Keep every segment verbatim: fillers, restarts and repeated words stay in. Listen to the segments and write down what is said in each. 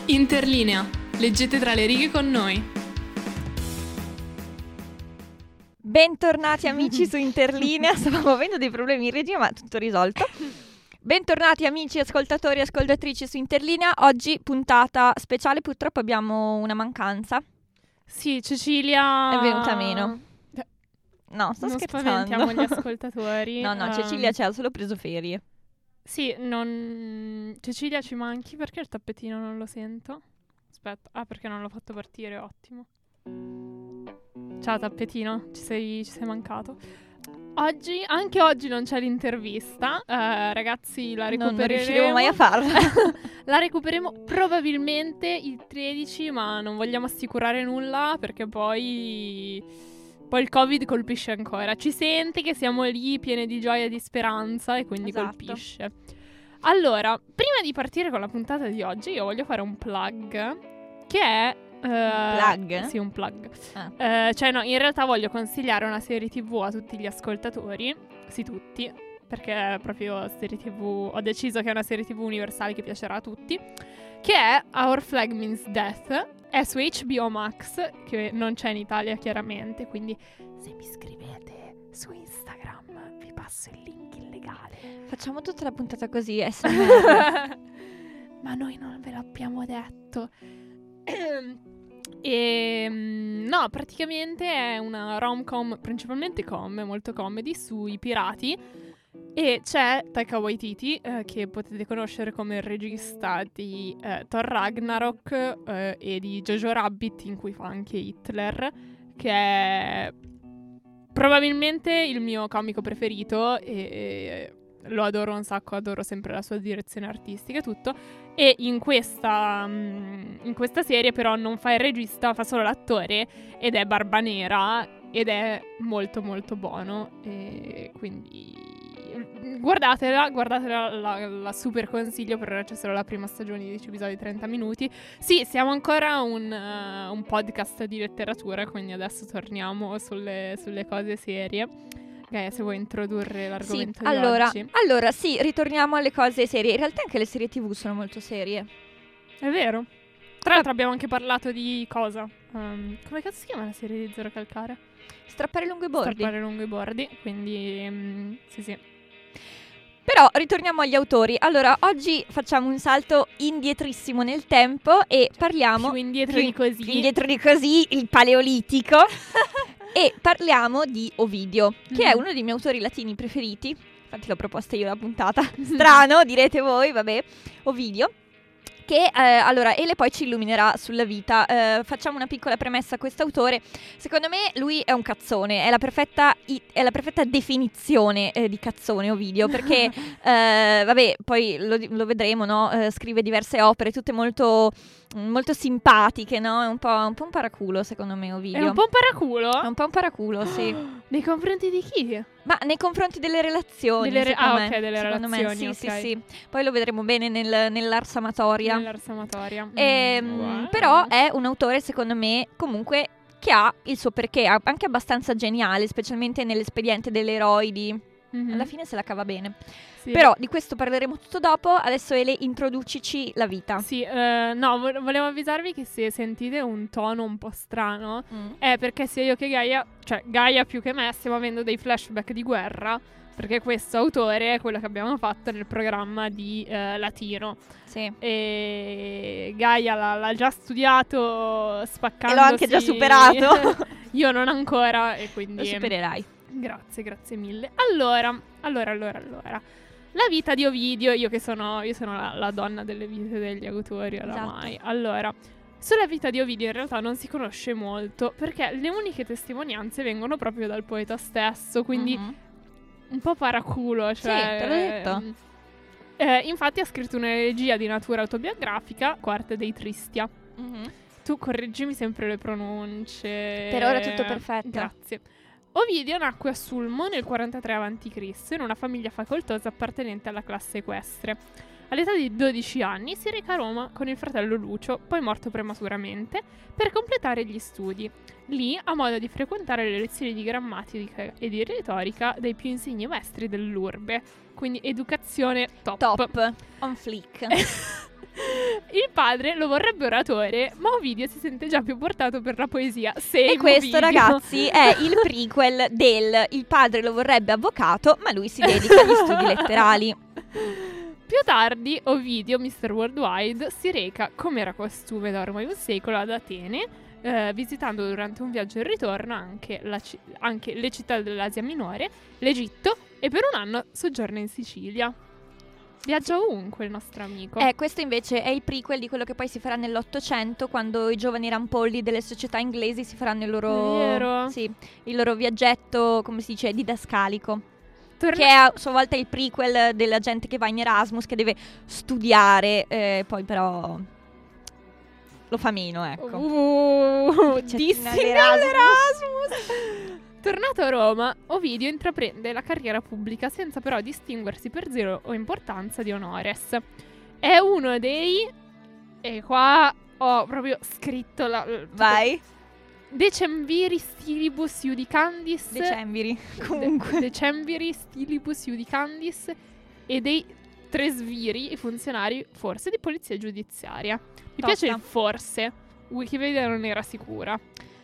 Interlinea. Leggete tra le righe con noi. Bentornati amici su Interlinea. Stavamo avendo dei problemi in regia, ma tutto risolto. Bentornati amici ascoltatori e ascoltatrici su Interlinea. Oggi puntata speciale, purtroppo abbiamo una mancanza. Sì, Cecilia È venuta meno. No, sto non scherzando. spaventiamo gli ascoltatori. No, no, Um, Cecilia ci ha solo preso ferie. Sì, non... Cecilia ci manchi perché il tappetino non lo sento. Aspetta, ah, perché non l'ho fatto partire, ottimo. Ciao tappetino, ci sei, ci sei mancato. Oggi, anche oggi non c'è l'intervista, uh, ragazzi, la recupereremo. Non, non riusciremo mai a farla. La recupereremo probabilmente il tredici, ma non vogliamo assicurare nulla perché poi... Poi il Covid colpisce ancora. Ci sente che siamo lì piene di gioia e di speranza e quindi Esatto. colpisce. Allora, prima di partire con la puntata di oggi, io voglio fare un plug che è... Uh, plug? Sì, un plug. Ah. Uh, cioè no, in realtà voglio consigliare una serie tivù a tutti gli ascoltatori. Sì, tutti. Perché è proprio serie tivù... Ho deciso che è una serie tivù universale che piacerà a tutti. Che è Our Flag Means Death. È su H B O Max, che non c'è in Italia chiaramente. Quindi se mi scrivete su Instagram vi passo il link illegale. Facciamo tutta la puntata così, S M R. Ma noi non ve l'abbiamo detto. E no, praticamente è una rom-com, principalmente com, molto comedy, sui pirati. E c'è Taika Waititi, eh, che potete conoscere come il regista di eh, Thor Ragnarok eh, e di Jojo Rabbit, in cui fa anche Hitler, che è probabilmente il mio comico preferito e, e lo adoro un sacco, adoro sempre la sua direzione artistica e tutto. E in questa, um, in questa serie però non fa il regista, fa solo l'attore ed è Barba Nera ed è molto molto buono e quindi guardatela, guardatela, la, la super consiglio. Per ora c'è solo la prima stagione di dieci episodi di trenta minuti. Sì, siamo ancora un, uh, un podcast di letteratura, quindi adesso torniamo sulle, sulle cose serie. Gaia, se vuoi introdurre l'argomento sì, di allora, oggi. Allora, sì, ritorniamo alle cose serie. In realtà anche le serie tivù sono molto serie. È vero. Tra l'altro abbiamo anche parlato di cosa? Um, come cazzo si chiama la serie di Zero Calcare? Strappare lungo i bordi. Strappare lungo i bordi, quindi um, sì sì. Però ritorniamo agli autori. Allora, oggi facciamo un salto indietrissimo nel tempo e parliamo... Più indietro più di così. Indietro di così, il Paleolitico. E parliamo di Ovidio, che Mm. è uno dei miei autori latini preferiti. Infatti l'ho proposta io la puntata. Strano, direte voi, vabbè. Ovidio. Che eh, allora Ele poi ci illuminerà sulla vita. Eh, facciamo una piccola premessa a quest'autore. Secondo me lui è un cazzone, è la perfetta, i- è la perfetta definizione eh, di cazzone Ovidio, perché eh, vabbè, poi lo, lo vedremo, no? Eh, scrive diverse opere, tutte molto, molto simpatiche, no? È un po', un po' un paraculo secondo me Ovidio. È un po' un paraculo? È un po' un paraculo, sì. Nei confronti di chi? Ma nei confronti delle relazioni, Delle re- secondo ah, me. ok, delle Secondo me, relazioni, sì, ok. sì, sì. Poi lo vedremo bene nel, nell'arsamatoria. Nell'arsamatoria. Ehm, Mm, wow. Però è un autore, secondo me, comunque che ha il suo perché, ha- anche abbastanza geniale, specialmente nell'espediente delle eroidi. Mhm. Alla fine se la cava bene. Sì. Però di questo parleremo tutto dopo. Adesso Ele, introducici la vita. Sì, eh, no, vo- volevo avvisarvi che se sentite un tono un po' strano Mm. è perché sia io che Gaia, cioè Gaia più che me, stiamo avendo dei flashback di guerra, perché questo autore è quello che abbiamo fatto nel programma di eh, latino. Sì. E Gaia l'ha, l'ha già studiato spaccandosi. E l'ho anche già superato. Io non ancora e quindi... Lo supererai. Grazie, grazie mille. Allora, allora, allora, allora. La vita di Ovidio, io che sono, io sono la, la donna delle vite degli autori oramai. Esatto. Allora, sulla vita di Ovidio in realtà non si conosce molto, perché le uniche testimonianze vengono proprio dal poeta stesso, quindi Mhm. un po' paraculo, cioè... te l'ho detto. ehm, eh, infatti ha scritto una elegia di natura autobiografica, Quarte dei Tristia. Mhm. Tu correggimi sempre le pronunce. Per ora tutto perfetto. Grazie. Ovidio nacque a Sulmo nel quarantatré avanti Cristo in una famiglia facoltosa appartenente alla classe equestre. All'età di dodici anni si reca a Roma con il fratello Lucio, poi morto prematuramente, per completare gli studi. Lì ha modo di frequentare le lezioni di grammatica e di retorica dei più insigni maestri dell'urbe. Quindi educazione top. Top. On flick. Il padre lo vorrebbe oratore, ma Ovidio si sente già più portato per la poesia. Same E questo, Ovidio. ragazzi, è il prequel del il padre lo vorrebbe avvocato, ma lui si dedica agli studi letterali. Più tardi, Ovidio, mister Worldwide, si reca, come era costume da ormai un secolo, ad Atene, eh, visitando durante un viaggio in ritorno anche, la ci- anche le città dell'Asia Minore, l'Egitto, e per un anno soggiorna in Sicilia. Viaggia ovunque il nostro amico. Eh, questo invece è il prequel di quello che poi si farà nell'Ottocento, quando i giovani rampolli delle società inglesi si faranno il loro, Vero. sì, il loro viaggetto, come si dice, didascalico. Torna- Che è a sua volta il prequel della gente che va in Erasmus, che deve studiare, eh, poi però lo fa meno, ecco. Uh, C'è dissi l'Erasmus. nell'Erasmus. Tornato a Roma, Ovidio intraprende la carriera pubblica senza però distinguersi per zero o importanza di honores. È uno dei... E qua ho proprio scritto la... Vai. Decemviri stilibus iudicandis. Decembiri. Comunque. De- Decemviri stilibus iudicandis e dei tresviri, i funzionari forse di polizia giudiziaria. Mi Tosta. piace il forse. Wikipedia non era sicura.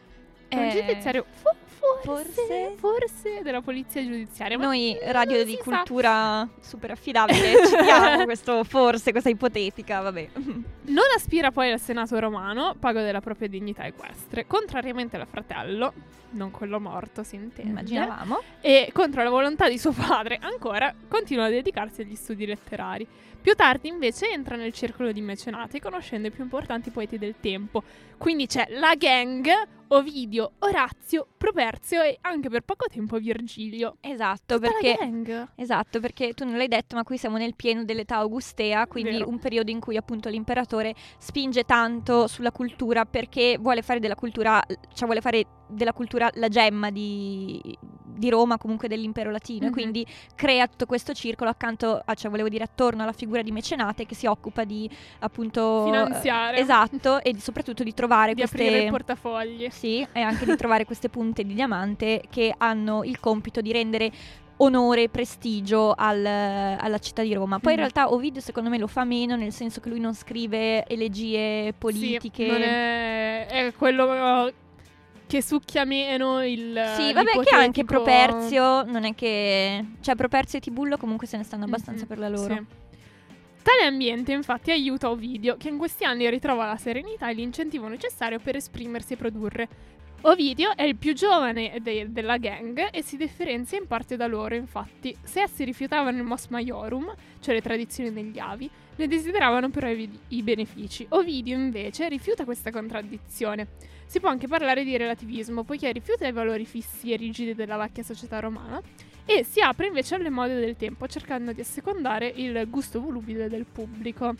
È un Eh, giudiziario fo- forse, forse? forse della polizia giudiziaria. Ma Noi, non radio si di sa. cultura super affidabile, citiamo questo forse, questa ipotetica, vabbè. Non aspira poi al senato romano, pago della propria dignità equestre, contrariamente al fratello, non quello morto si intende, Immaginavamo. e contro la volontà di suo padre, ancora continua a dedicarsi agli studi letterari. Più tardi invece entra nel circolo di mecenati, conoscendo i più importanti poeti del tempo. Quindi c'è la gang, Ovidio, Orazio, Properzio e anche per poco tempo Virgilio. Esatto, Tutta perché... la gang. Esatto, perché tu non l'hai detto, ma qui siamo nel pieno dell'età augustea, quindi Vero. un periodo in cui appunto l'imperatore spinge tanto sulla cultura, perché vuole fare della cultura, cioè vuole fare della cultura la gemma di, di Roma, comunque dell'impero latino, Mhm. e quindi crea tutto questo circolo accanto, a, cioè volevo dire attorno alla figura di mecenate che si occupa di appunto Finanziare. eh, esatto, e di- soprattutto di trovare Di queste aprire i portafogli. sì, e anche di trovare queste punte di diamante che hanno il compito di rendere onore e prestigio al- alla città di Roma. Poi in Mhm. realtà Ovidio secondo me lo fa meno, nel senso che lui non scrive elegie politiche. Sì, non è, è quello che succhia meno il Sì, vabbè, che anche l'ipotetico- Properzio, non è che... Cioè Properzio e Tibullo comunque se ne stanno abbastanza Mhm, per la loro. sì. Tale ambiente infatti aiuta Ovidio, che in questi anni ritrova la serenità e l'incentivo necessario per esprimersi e produrre. Ovidio è il più giovane de- della gang e si differenzia in parte da loro, infatti. Se essi rifiutavano il mos maiorum, cioè le tradizioni degli avi, ne desideravano però i, i benefici. Ovidio invece rifiuta questa contraddizione. Si può anche parlare di relativismo, poiché rifiuta i valori fissi e rigidi della vecchia società romana e si apre invece alle mode del tempo, cercando di assecondare il gusto volubile del pubblico.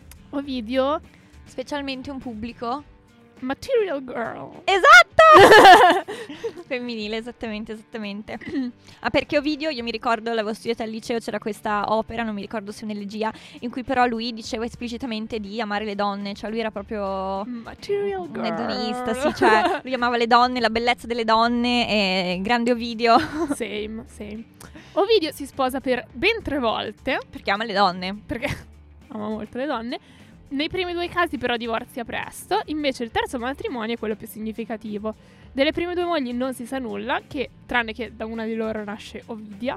Ovidio, Specialmente un pubblico Material Girl. esatto! Femminile, esattamente, esattamente. Ah, perché Ovidio, io mi ricordo, l'avevo studiata al liceo, c'era questa opera, non mi ricordo se un'elegia, in cui però lui diceva esplicitamente di amare le donne, cioè lui era proprio Material un Girl. edonista, sì, cioè lui amava le donne, la bellezza delle donne, e grande Ovidio, Same, same. Ovidio si sposa per ben tre volte, perché ama le donne. perché ama molto le donne. Nei primi due casi però divorzia presto, invece il terzo matrimonio è quello più significativo. Delle prime due mogli non si sa nulla, che tranne che da una di loro nasce Ovidia,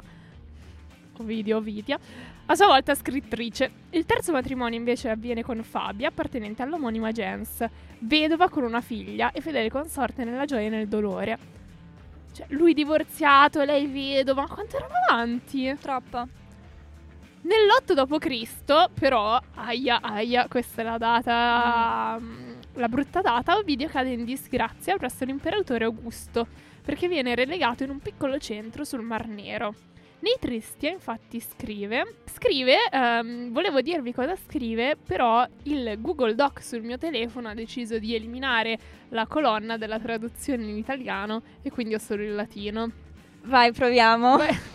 Ovidio, Ovidia, a sua volta scrittrice. Il terzo matrimonio invece avviene con Fabia, appartenente all'omonima gens, vedova con una figlia e fedele consorte nella gioia e nel dolore. Cioè, lui divorziato, lei vedova, quanto erano avanti? Troppo. Nell'otto dopo Cristo, però, aia, aia, questa è la data, mm, la brutta data, Ovidio cade in disgrazia presso l'imperatore Augusto, perché viene relegato in un piccolo centro sul Mar Nero. Nei Tristia, infatti, scrive, scrive, ehm, volevo dirvi cosa scrive, però il Google Doc sul mio telefono ha deciso di eliminare la colonna della traduzione in italiano e quindi ho solo il latino. Vai, proviamo. Beh,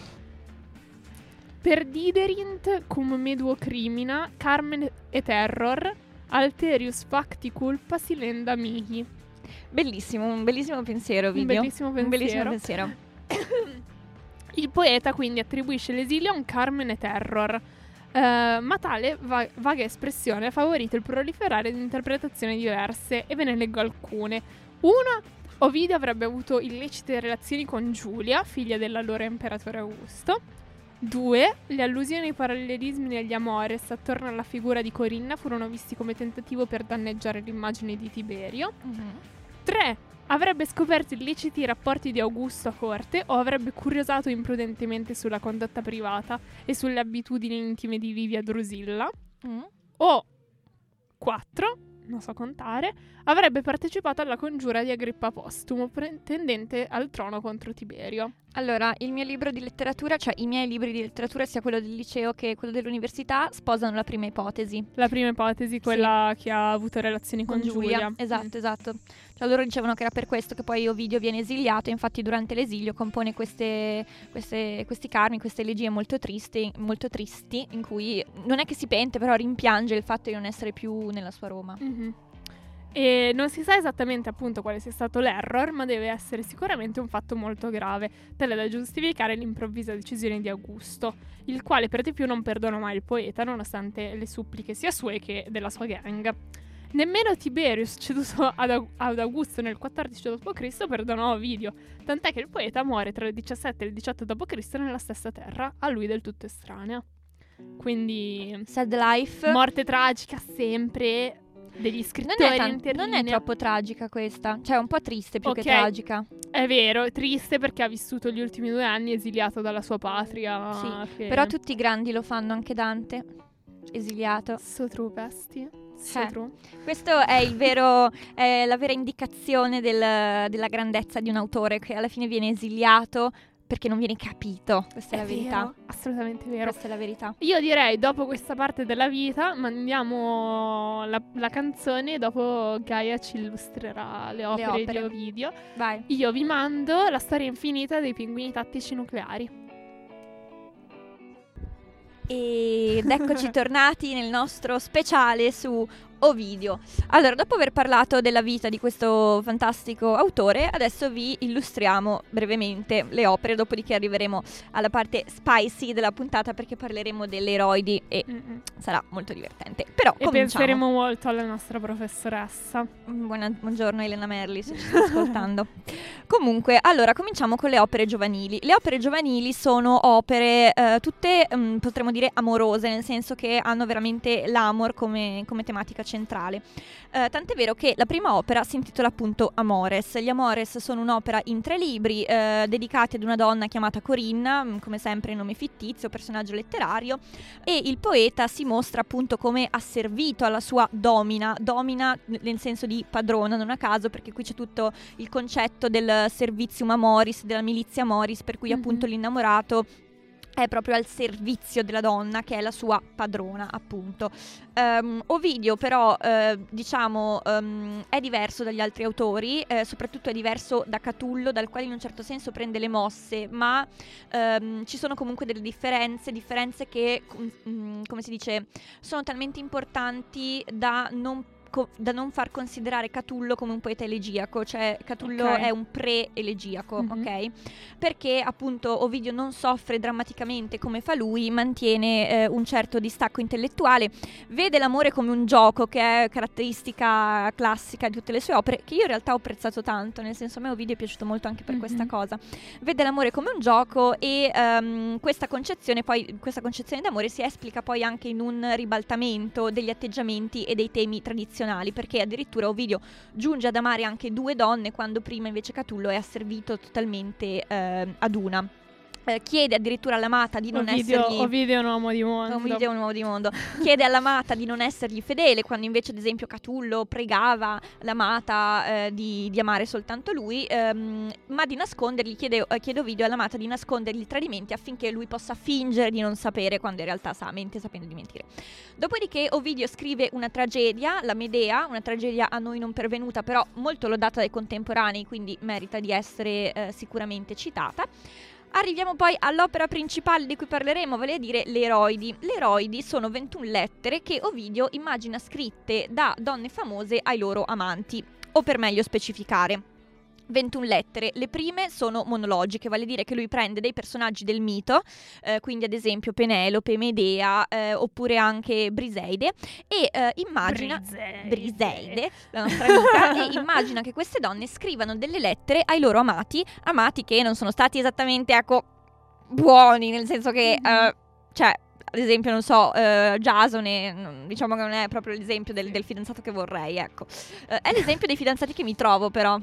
per diderint cum meduo crimina, carmen e terror, alterius facti culpa silenda mihi. Bellissimo, un bellissimo pensiero, Un Ovidio. bellissimo Un bellissimo pensiero. pensiero. Il poeta quindi attribuisce l'esilio a un carmen e terror. Uh, ma tale va- vaga espressione ha favorito il proliferare di interpretazioni diverse e ve ne leggo alcune. Una, Ovidio avrebbe avuto illecite relazioni con Giulia, figlia dell'allora imperatore Augusto. Due, le allusioni ai parallelismi negli Amores attorno alla figura di Corinna furono visti come tentativo per danneggiare l'immagine di Tiberio. Mhm. Tre, avrebbe scoperto illeciti rapporti di Augusto a corte o avrebbe curiosato imprudentemente sulla condotta privata e sulle abitudini intime di Livia Drusilla. Mm. O quattro, non so contare, avrebbe partecipato alla congiura di Agrippa Postumo, pretendente al trono contro Tiberio. Allora, il mio libro di letteratura, cioè i miei libri di letteratura, sia quello del liceo che quello dell'università, sposano la prima ipotesi. La prima ipotesi, quella che ha avuto relazioni con, Con Giulia. Esatto, Mm. esatto. Cioè, loro dicevano che era per questo che poi Ovidio viene esiliato, infatti durante l'esilio compone queste, queste, questi carmi, queste elegie molto tristi, molto tristi, in cui non è che si pente, però rimpiange il fatto di non essere più nella sua Roma. Mhm. E non si sa esattamente appunto quale sia stato l'error, ma deve essere sicuramente un fatto molto grave, tale da giustificare l'improvvisa decisione di Augusto, il quale per di più non perdona mai il poeta, nonostante le suppliche sia sue che della sua gang. Nemmeno Tiberio, succeduto ad, Au- ad Augusto nel quattordici dopo Cristo, perdonò Ovidio, tant'è che il poeta muore tra il diciassette e il diciotto dopo Cristo nella stessa terra, a lui del tutto estranea. Quindi Sad life. morte tragica sempre degli non, scrittori è tan- in terrine. non è troppo tragica questa, cioè è un po' triste più Ok. che tragica. È vero, è triste perché ha vissuto gli ultimi due anni esiliato dalla sua patria. Sì, che- Però tutti i grandi lo fanno, anche Dante, esiliato. So true, Pesti. So Eh. true. Questo è il vero, è la vera indicazione del- della grandezza di un autore, che alla fine viene esiliato perché non viene capito. Questa è, la verità. vero, assolutamente vero. Questa è la verità. Io direi, dopo questa parte della vita, mandiamo la, la canzone e dopo Gaia ci illustrerà le opere, opere. di Ovidio. Vai. Io vi mando La storia infinita dei pinguini tattici nucleari. Ed eccoci tornati nel nostro speciale su Ovidio. Allora, dopo aver parlato della vita di questo fantastico autore, adesso vi illustriamo brevemente le opere, dopodiché arriveremo alla parte spicy della puntata perché parleremo delle eroidi e Mm-mm. sarà molto divertente. Però E cominciamo. penseremo molto alla nostra professoressa. Buona- buongiorno Elena Merli, se ci sta ascoltando. Comunque, allora, cominciamo con le opere giovanili. Le opere giovanili sono opere eh, tutte, mm, potremmo dire, amorose, nel senso che hanno veramente l'amor come, come tematica centrale. Eh, tant'è vero che la prima opera si intitola appunto Amores. Gli Amores sono un'opera in tre libri eh, dedicati ad una donna chiamata Corinna, mm, come sempre nome fittizio, personaggio letterario, e il poeta si mostra appunto come asservito alla sua domina, domina n- nel senso di padrona, non a caso, perché qui c'è tutto il concetto del servizium amoris, della milizia amoris, per cui Mhm. appunto l'innamorato è proprio al servizio della donna che è la sua padrona, appunto. Ehm, Ovidio però eh, diciamo ehm, è diverso dagli altri autori, eh, soprattutto è diverso da Catullo, dal quale in un certo senso prende le mosse, ma ehm, ci sono comunque delle differenze, differenze che mm, come si dice, sono talmente importanti da non co- da non far considerare Catullo come un poeta elegiaco, cioè Catullo Ok. è un pre-elegiaco, Mhm. ok? Perché appunto Ovidio non soffre drammaticamente come fa lui, mantiene eh, un certo distacco intellettuale, vede l'amore come un gioco, che è caratteristica classica di tutte le sue opere, che io in realtà ho apprezzato tanto, nel senso a me Ovidio è piaciuto molto anche per Mhm. questa cosa. Vede l'amore come un gioco e ehm, questa concezione poi questa concezione d'amore si esplica poi anche in un ribaltamento degli atteggiamenti e dei temi tradizionali, perché addirittura Ovidio giunge ad amare anche due donne quando prima invece Catullo è asservito totalmente eh, ad una. Eh, chiede addirittura all'amata di non Ovidio, essergli Ovidio è un uomo di mondo. Ovidio è un uomo di mondo. Chiede all'amata di non essergli fedele, quando invece ad esempio Catullo pregava l'amata eh, di, di amare soltanto lui, ehm, ma di nascondergli, chiede, eh, chiede Ovidio all'amata di nascondergli i tradimenti affinché lui possa fingere di non sapere quando in realtà sa, mente sapendo di mentire. Dopodiché Ovidio scrive una tragedia, la Medea, una tragedia a noi non pervenuta, però molto lodata dai contemporanei, quindi merita di essere eh, sicuramente citata. Arriviamo poi all'opera principale di cui parleremo, vale a dire le Eroidi. Le Eroidi sono ventuno lettere che Ovidio immagina scritte da donne famose ai loro amanti, o per meglio specificare. ventuno lettere. Le prime sono monologiche, vale a dire che lui prende dei personaggi del mito, eh, quindi ad esempio Penelope, Medea, eh, oppure anche Briseide, e eh, immagina Briseide. Briseide, la nostra amica, e immagina che queste donne scrivano delle lettere ai loro amati, amati che non sono stati esattamente, ecco, buoni, nel senso che, Mm-hmm. eh, cioè, ad esempio, non so, uh, Jasone, diciamo che non è proprio l'esempio del, del fidanzato che vorrei, ecco. Uh, è l'esempio dei fidanzati che mi trovo, però.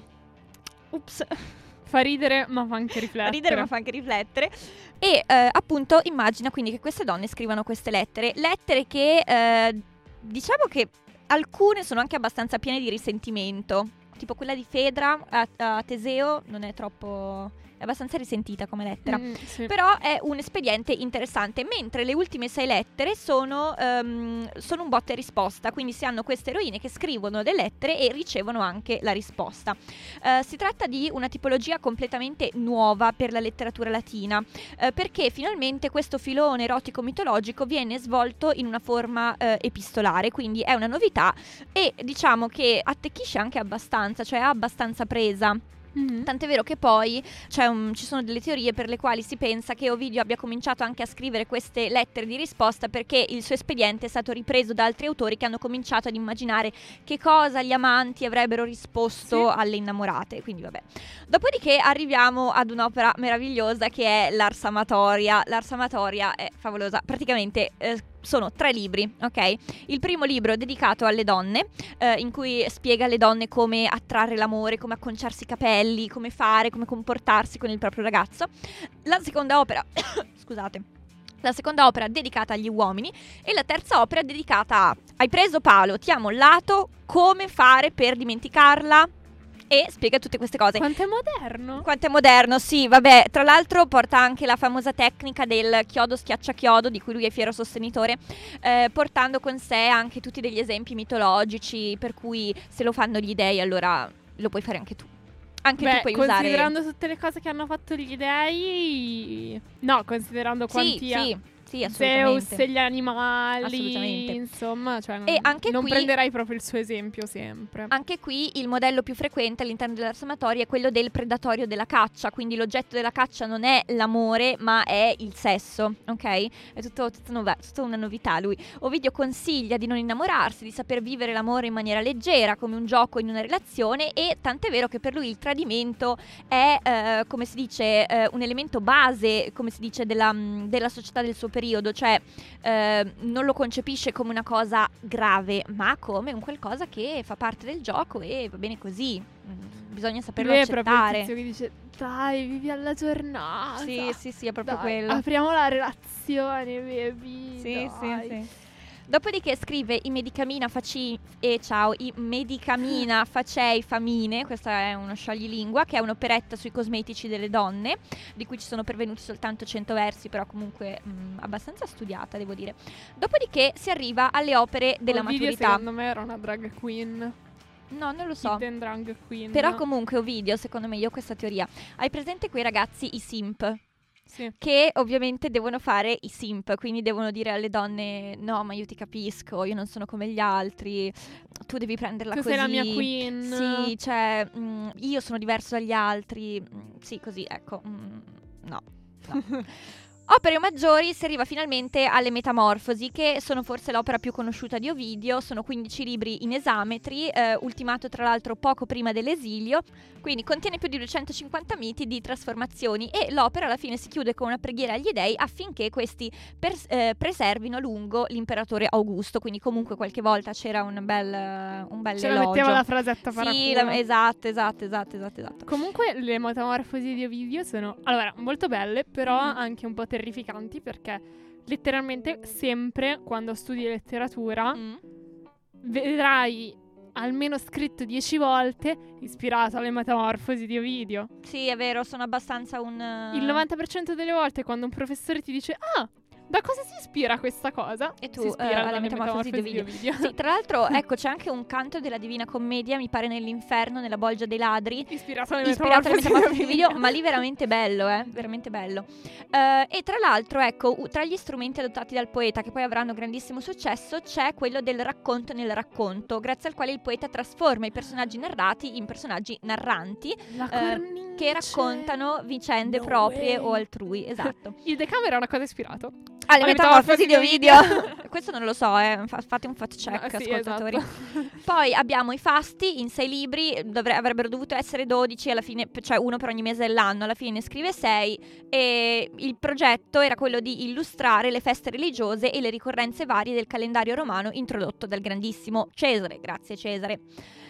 Ups. Fa ridere, ma fa anche riflettere. Fa ridere, ma fa anche riflettere. E uh, appunto immagina quindi che queste donne scrivano queste lettere. Lettere che, uh, diciamo che alcune sono anche abbastanza piene di risentimento. Tipo quella di Fedra a, a Teseo non è troppo... è abbastanza risentita come lettera. Mm, sì. Però è un espediente interessante. Mentre le ultime sei lettere sono, um, sono un botta e risposta. Quindi si hanno queste eroine che scrivono le lettere e ricevono anche la risposta. Uh, si tratta di una tipologia completamente nuova per la letteratura latina, uh, perché finalmente questo filone erotico mitologico viene svolto in una forma uh, epistolare. Quindi è una novità e diciamo che attecchisce anche abbastanza, cioè ha abbastanza presa. Mm-hmm. Tant'è vero che poi c'è un, ci sono delle teorie per le quali si pensa che Ovidio abbia cominciato anche a scrivere queste lettere di risposta perché il suo espediente è stato ripreso da altri autori che hanno cominciato ad immaginare che cosa gli amanti avrebbero risposto sì. alle innamorate. Quindi vabbè. Dopodiché arriviamo ad un'opera meravigliosa che è l'Ars Amatoria. L'Ars Amatoria è favolosa. Praticamente eh, sono tre libri, ok? Il primo libro è dedicato alle donne, eh, in cui spiega alle donne come attrarre l'amore, come acconciarsi i capelli, come fare, come comportarsi con il proprio ragazzo. La seconda opera, scusate, la seconda opera è dedicata agli uomini e la terza opera è dedicata a hai preso palo, ti ha mollato, come fare per dimenticarla? E spiega tutte queste cose. Quanto è moderno. Quanto è moderno, sì, vabbè. Tra l'altro porta anche la famosa tecnica del chiodo schiaccia chiodo, di cui lui è fiero sostenitore, eh, portando con sé anche tutti degli esempi mitologici, per cui se lo fanno gli dei allora lo puoi fare anche tu. Anche Beh, tu puoi usare... considerando tutte le cose che hanno fatto gli dei... No, considerando quanti... Sì, sì. Sì, Zeus e gli animali, assolutamente. Insomma, cioè non, e anche non qui, prenderai proprio il suo esempio sempre. Anche qui il modello più frequente all'interno dell'Ars Amatoria è quello del predatorio della caccia, quindi l'oggetto della caccia non è l'amore ma è il sesso, ok? È tutto, tutto, nuova, tutto una novità lui. Ovidio consiglia di non innamorarsi, di saper vivere l'amore in maniera leggera, come un gioco in una relazione, e tant'è vero che per lui il tradimento è, eh, come si dice, eh, un elemento base, come si dice, della, della società del suo periodo, cioè eh, non lo concepisce come una cosa grave, ma come un qualcosa che fa parte del gioco e va bene così. Mm, bisogna saperlo Lui è accettare. proprio il tizio che dice dai, vivi alla giornata. Sì, sì, sì, è proprio dai, quello. apriamo la relazione, baby. Sì, dai. sì, sì. Dopodiché scrive i medicamina faci e ciao, i medicamina facei famine, questa è uno scioglilingua, che è un'operetta sui cosmetici delle donne, di cui ci sono pervenuti soltanto cento versi, però comunque mh, abbastanza studiata, devo dire. Dopodiché si arriva alle opere della Ovidio, maturità. secondo me era una drag queen. No, non lo so. Hidden drag queen. Però comunque Ovidio, secondo me, io ho questa teoria. Hai presente quei ragazzi, i simp? Sì. Che ovviamente devono fare i simp, quindi devono dire alle donne no, ma io ti capisco, io non sono come gli altri, tu devi prenderla Tu così. sei la mia queen. Sì, cioè mh, io sono diverso dagli altri. Mh, sì, così, ecco. Mh, no, no. Opere maggiori, si arriva finalmente alle Metamorfosi, che sono forse l'opera più conosciuta di Ovidio. Sono quindici libri in esametri, eh, ultimato tra l'altro poco prima dell'esilio, quindi contiene più di duecentocinquanta miti di trasformazioni, e l'opera alla fine si chiude con una preghiera agli dei affinché questi pers- eh, preservino a lungo l'imperatore Augusto. Quindi comunque qualche volta c'era un bel, un bel Ce elogio. la metteva la frasetta paraculo. Sì, la, esatto, esatto, esatto, esatto, esatto. Comunque le Metamorfosi di Ovidio sono, allora, molto belle, però Mm. anche un po' terrificanti, perché letteralmente sempre quando studi letteratura Mm. vedrai almeno scritto dieci volte ispirato alle Metamorfosi di Ovidio. Sì, è vero, sono abbastanza un... Il novanta per cento delle volte quando un professore ti dice ah, Da cosa si ispira questa cosa? E tu, si ispira eh, alla alle metamorfosi di metamorfosi di Ovidio. Ovidio. Sì, tra l'altro, ecco, c'è anche un canto della Divina Commedia, mi pare nell'inferno, nella bolgia dei ladri, Ispirato alle ispirato alle metamorfosi metamorfosi di di Ovidio, Ovidio. ma lì veramente bello, eh, veramente bello. Eh, e tra l'altro, ecco, u- tra gli strumenti adottati dal poeta che poi avranno grandissimo successo c'è quello del racconto nel racconto, grazie al quale il poeta trasforma i personaggi narrati in personaggi narranti La eh, cornice. che raccontano vicende No proprie way. o altrui, esatto. Il Decameron era cosa ispirato? Alle Alle metamorfosi di Ovidio. Ovidio. Questo non lo so, eh. Fa- fate un fact check, No, sì, ascoltatori. esatto. Poi abbiamo i fasti in sei libri, dovre- avrebbero dovuto essere dodici, alla fine, cioè uno per ogni mese dell'anno, alla fine ne scrive sei. E il progetto era quello di illustrare le feste religiose e le ricorrenze varie del calendario romano introdotto dal grandissimo Cesare. Grazie Cesare.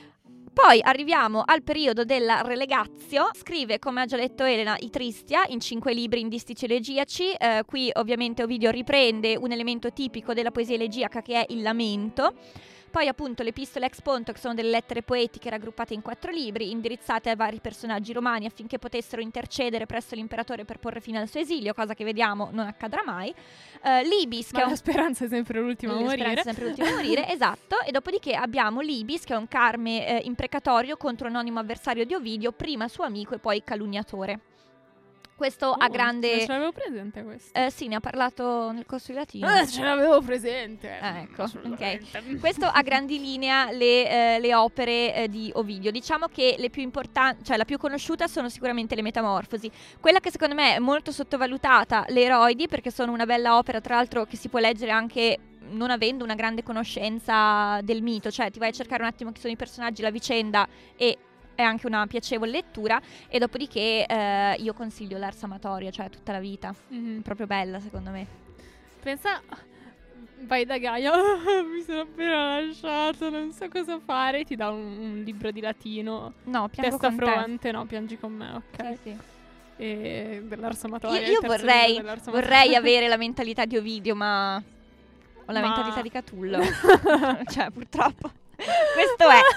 Poi arriviamo al periodo della Relegatio, scrive, come ha già detto Elena, i Tristia in cinque libri in distici elegiaci. Eh, qui ovviamente Ovidio riprende un elemento tipico della poesia elegiaca che è il lamento. Poi appunto le epistole ex ponto, che sono delle lettere poetiche raggruppate in quattro libri, indirizzate a vari personaggi romani affinché potessero intercedere presso l'imperatore per porre fine al suo esilio, cosa che vediamo non accadrà mai. Uh, Libis, Ma che è la un... speranza è sempre l'ultima a La morire. speranza è sempre l'ultima a morire, esatto. E dopodiché abbiamo Libis, che è un carme eh, imprecatorio contro un anonimo avversario di Ovidio, prima suo amico e poi calunniatore. Questo Oh, a grande... Non ce l'avevo presente questo. Eh, sì, ne ha parlato nel corso di latino. Ah, ce l'avevo presente. Ah, ecco, Assolutamente. Questo a grandi linea le, eh, le opere eh, di Ovidio. Diciamo che le più importanti, cioè la più conosciuta sono sicuramente le Metamorfosi. Quella che secondo me è molto sottovalutata, le Eroidi, perché sono una bella opera, tra l'altro, che si può leggere anche non avendo una grande conoscenza del mito, cioè ti vai a cercare un attimo chi sono i personaggi, la vicenda, e è anche una piacevole lettura. E dopodiché eh, io consiglio l'Ars Amatoria, cioè tutta la vita. Mhm. Proprio bella, secondo me. Pensa, vai da Gaia, mi sono appena lasciato, non so cosa fare, ti dà un, un libro di latino, No, piango testa con te. fronte, no, piangi con me, ok. Sì, sì. E dell'Ars Amatoria. Io, il io terzo vorrei, libro dell'Ars Amatoria. vorrei avere la mentalità di Ovidio, ma ho la Ma- mentalità di Catullo. Cioè, purtroppo. Questo è.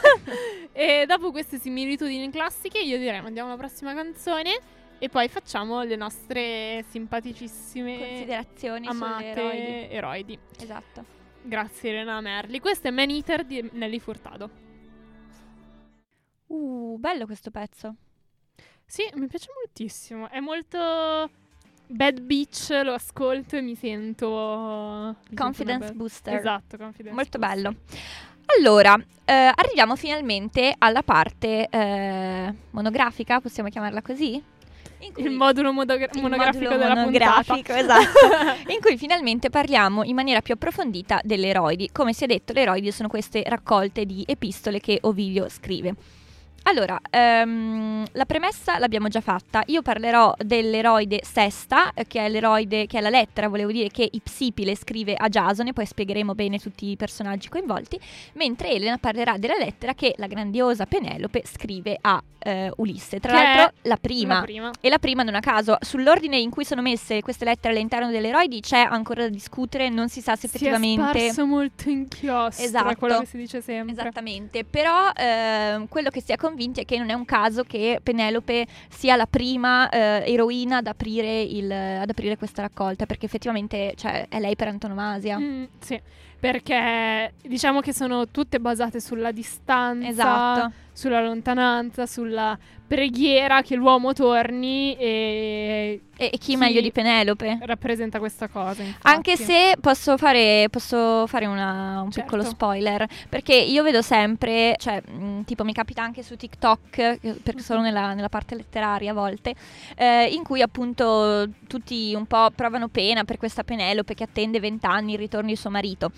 E dopo queste similitudini classiche, io direi mandiamo la prossima canzone e poi facciamo le nostre simpaticissime Considerazioni sulle amate eroidi. eroidi. Esatto. Grazie Elena Merli. Questo è Man Eater di Nelly Furtado. Uh, bello questo pezzo. Sì, mi piace moltissimo. È molto Bad Beach, lo ascolto e mi sento mi sento Confidence una bad- booster. Esatto, confidence Molto booster. bello. Allora, eh, arriviamo finalmente alla parte eh, monografica, possiamo chiamarla così? In cui- Il modulo modogra- il monografico modulo della monografico, puntata. esatto. In cui finalmente parliamo in maniera più approfondita delle eroidi. Come si è detto, le eroidi sono queste raccolte di epistole che Ovidio scrive. Allora, ehm, la premessa l'abbiamo già fatta. Io parlerò dell'eroide sesta, eh, che è l'eroide, che è la lettera, volevo dire, che Ipsipile scrive a Giasone, poi spiegheremo bene tutti i personaggi coinvolti, mentre Elena parlerà della lettera che la grandiosa Penelope scrive a eh, Ulisse. Tra Che è l'altro la prima. La prima. E la prima, non a caso, sull'ordine in cui sono messe queste lettere all'interno delle eroidi c'è ancora da discutere, non si sa se effettivamente... Si è sparso molto inchiostro, Esatto. è quello che si dice sempre. Esattamente, però ehm, quello che si è convinti è che non è un caso che Penelope sia la prima eh, eroina ad aprire, il, ad aprire questa raccolta, perché effettivamente, cioè, è lei per antonomasia. Mm, sì, perché diciamo che sono tutte basate sulla distanza, Esatto. sulla lontananza, sulla preghiera che l'uomo torni e E, e chi meglio di Penelope? rappresenta questa cosa, infatti. Anche se posso fare, posso fare una- un Certo. piccolo spoiler, perché io vedo sempre, cioè mh, tipo mi capita anche su TikTok, eh, perché sono nella, nella parte letteraria a volte, eh, in cui appunto tutti un po' provano pena per questa Penelope che attende vent'anni il ritorno di suo marito.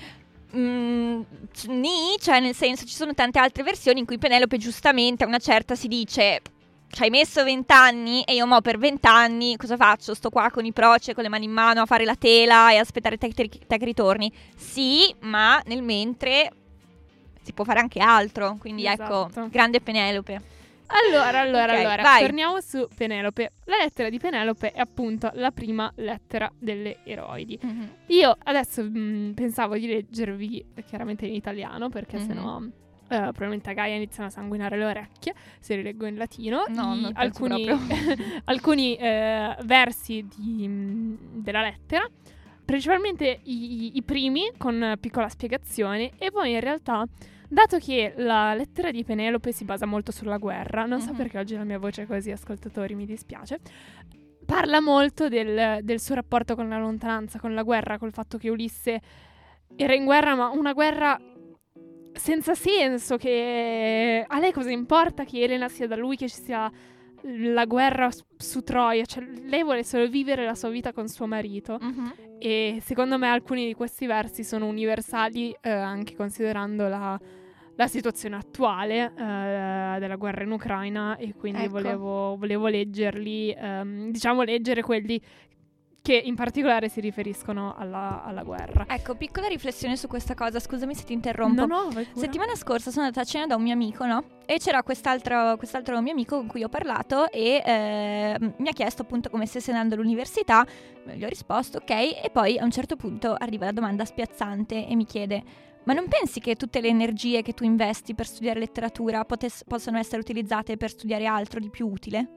Mm, c- nì, cioè nel senso, ci sono tante altre versioni in cui Penelope giustamente a una certa si dice: ci hai messo vent'anni e io mo per vent'anni cosa faccio? Sto qua con i proce, con le mani in mano a fare la tela e aspettare te, te, te che ritorni. Sì, ma nel mentre si può fare anche altro. Quindi Esatto. ecco, grande Penelope. Allora, allora, Ok, allora, vai. torniamo su Penelope. La lettera di Penelope è appunto la prima lettera delle eroidi. Mhm. Io adesso mh, pensavo di leggervi chiaramente in italiano, perché Mhm. sennò eh, probabilmente a Gaia iniziano a sanguinare le orecchie se rileggo in latino. No, I- non penso alcuni proprio. alcuni eh, versi di, mh, della lettera. principalmente i, i primi con piccola spiegazione, e poi in realtà, dato che la lettera di Penelope si basa molto sulla guerra, non so Mhm. perché oggi la mia voce è così, ascoltatori, mi dispiace, parla molto del, del suo rapporto con la lontananza, con la guerra, col fatto che Ulisse era in guerra, ma una guerra senza senso, che a lei cosa importa che Elena sia da lui, che ci sia la guerra su, su Troia, cioè lei vuole solo vivere la sua vita con suo marito. Mhm. E secondo me alcuni di questi versi sono universali, eh, anche considerando la, la situazione attuale eh, della guerra in Ucraina, e quindi Ecco. volevo, volevo leggerli, ehm, diciamo leggere quelli che in particolare si riferiscono alla, alla guerra. Ecco, piccola riflessione su questa cosa, scusami se ti interrompo. No, no, vai pure. Settimana scorsa sono andata a cena da un mio amico, no? E c'era quest'altro, quest'altro mio amico con cui ho parlato e eh, mi ha chiesto appunto come stesse andando all'università. Gli ho risposto ok, e poi a un certo punto arriva la domanda spiazzante e mi chiede: ma non pensi che tutte le energie che tu investi per studiare letteratura potes- possano essere utilizzate per studiare altro di più utile?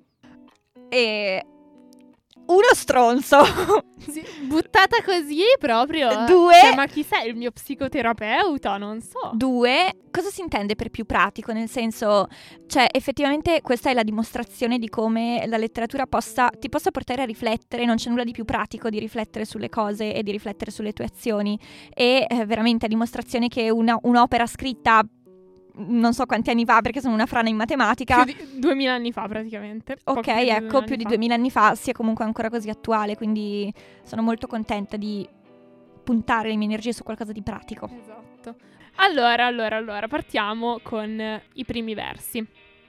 E... uno stronzo. Sì, buttata così proprio. Due. Cioè, ma chi sei? Il mio psicoterapeuta? Non so. Due, cosa si intende per più pratico? Nel senso, cioè effettivamente questa è la dimostrazione di come la letteratura possa, ti possa portare a riflettere. Non c'è nulla di più pratico di riflettere sulle cose e di riflettere sulle tue azioni. E eh, veramente a dimostrazione che una, un'opera scritta non so quanti anni fa, perché sono una frana in matematica. Più di duemila anni fa praticamente. Ok, Poco più di ecco, più di fa. duemila anni fa sia comunque ancora così attuale, quindi sono molto contenta di puntare le mie energie su qualcosa di pratico. Esatto. Allora, allora, allora, partiamo con eh, i primi versi.